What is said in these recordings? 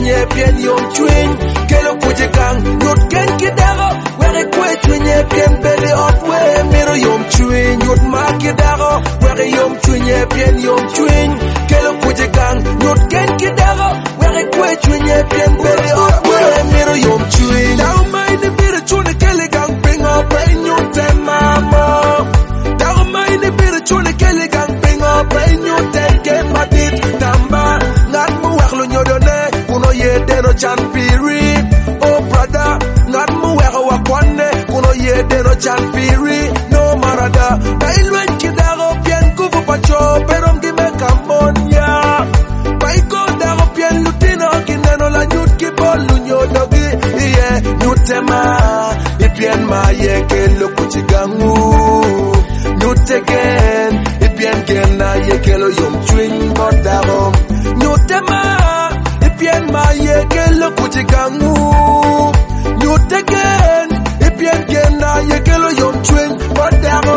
chwenye bien yom chwin kelo kuje gang nyut ken kidaro were kwe chwenye bien beli otwe miro yom chwin nyut ma kidaro were yom chwenye bien yom chwin kelo kuje gang nyut ken kidaro were kwe chwenye bien beli otwe miro yom chwin now mind the bit chune kele gang bring up brain nyut mama now mind the bit chune kele gang bring up brain nyut get my dit tamba ngat mu waxlu nyodone kuno yede no chan piri oh brother ngat mu waxo wakone kuno yede no chan piri no marada bailwen kidaro bien kufu pacho pero ngime kamonya baiko daro bien lutino kineno la nyut kibolu nyodogi iye nyutema ibien ma yekelo kuchigangu nyutegen ibien gena yekelo yom chwin bodaro nyutema ibien ma yekelo kuchigangu nyutegen ibien gena yekelo yom chwin bodaro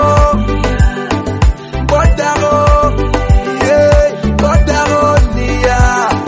yeah bodaro niya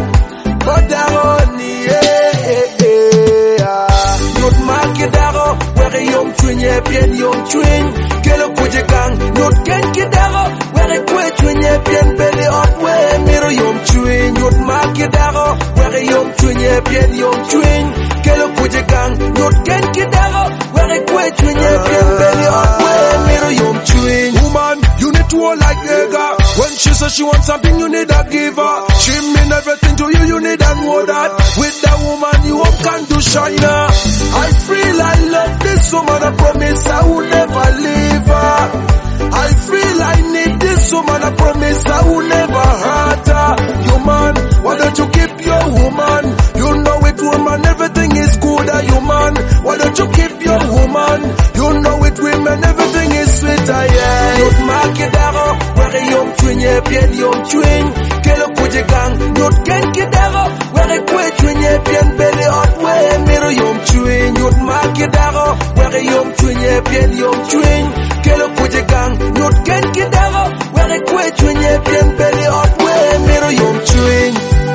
nyut ma kidaro were yom chwin ye bien yom chwin kelo kujigang nyut ken kidaro were kwe chwin ye bien beli otwe miro yom chwin nyut ma kidaro were yom chwin ye bien yom chwin kelo kujigang nyut ken kidaro were kwe chwin ye bien beli otwe miro yom chwin woman you need to hold like nigga when she says she wants something you need to give her she mean everything to you you need to know that with that woman you hope can do shine I feel I love this woman I promise I will never leave her I feel I need this woman I promise I will never hurt her you man why don't you keep your woman you know it woman everything is good you man why don't you keep your woman you know it women everything is sweeter yeah nyut ma kidaro were yom chwin ye bien yom chwin kelo kuje gang nyut ken kidaro were kwe chwin ye bien beli otwe miro yom chwin nyut ma kidaro were yom chwin ye bien yom chwin kelo kuje gang nyut ken kidaro were kwe chwin ye bien beli otwe miro yom chwin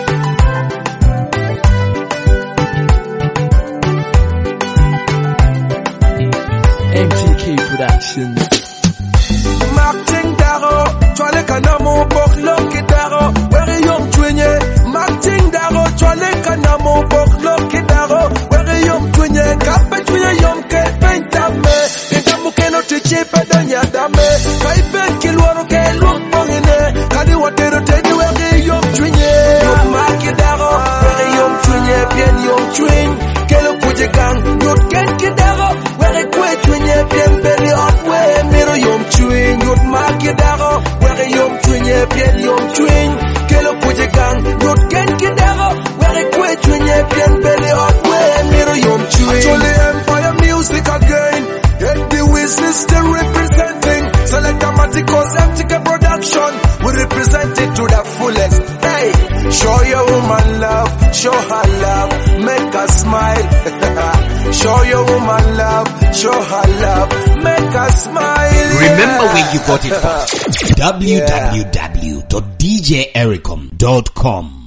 MTK Productions. Martin Daro, Chwale Kanamo Boklo Kidaro, where yom chwinye. Martin Daro, Chwale Kanamo Boklo Kidaro, where yom chwinye. Kape chwinye yom ke pentame, Kitamu keno tichi pedanya dame, Kaipe kilwaro ke lumpongine, Kadi watero tedi where yom chwinye. Yom Makidaro, where yom chwinye, bien yom chwin, Kelo kuje gang, Yot ken kidaro, where kwe chwinye, bien beli otwe, Miro yom chwin, Yot Makidaro, where yom chwinye, bien yom chwin, Kelo kuje gang, Yot ken kidaro, where kwe chwinye, bien beli otwe, Miro yom chwin. Actually Empire Music again, the Weasel still representing, Selectamaticos MTK Production, we represent it to the fullest. Hey, show your woman love, show her love, make her smile. Show your woman love, show her love, make her smile. Remember where you got it from. www.djericom.com